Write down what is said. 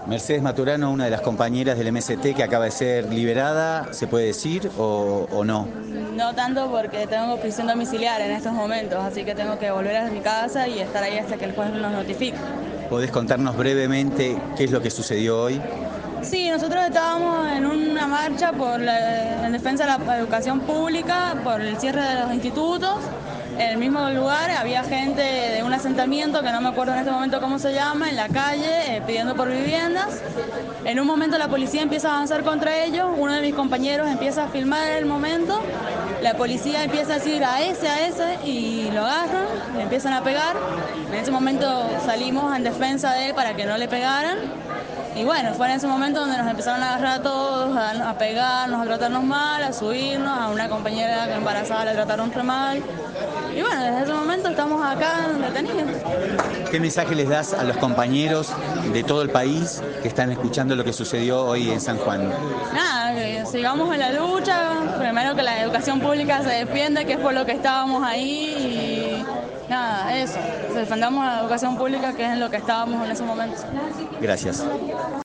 Mercedes Maturano, una de las compañeras del MST que acaba de ser liberada, ¿se puede decir o no? No tanto porque tengo prisión domiciliaria en estos momentos, así que tengo que volver a mi casa y estar ahí hasta que el juez nos notifique. ¿Podés contarnos brevemente qué es lo que sucedió hoy? Sí, nosotros estábamos en una marcha en defensa de la educación pública, por el cierre de los institutos. En el mismo lugar había gente de un asentamiento, que no me acuerdo en este momento cómo se llama, en la calle, pidiendo por viviendas. En un momento la policía empieza a avanzar contra ellos, uno de mis compañeros empieza a filmar el momento, la policía empieza a decir a ese, y lo agarran, le empiezan a pegar. En ese momento salimos en defensa de él para que no le pegaran. Y bueno, fue en ese momento donde nos empezaron a agarrar a todos, a pegarnos, a tratarnos mal, a subirnos, a una compañera embarazada la trataron re mal. Y bueno, desde ese momento estamos acá detenidos. ¿Qué mensaje les das a los compañeros de todo el país que están escuchando lo que sucedió hoy en San Juan? Nada, que sigamos en la lucha, primero que la educación pública se defienda, que es por lo que estábamos ahí, y nada, eso, defendamos la educación pública, que es en lo que estábamos en ese momento. Gracias.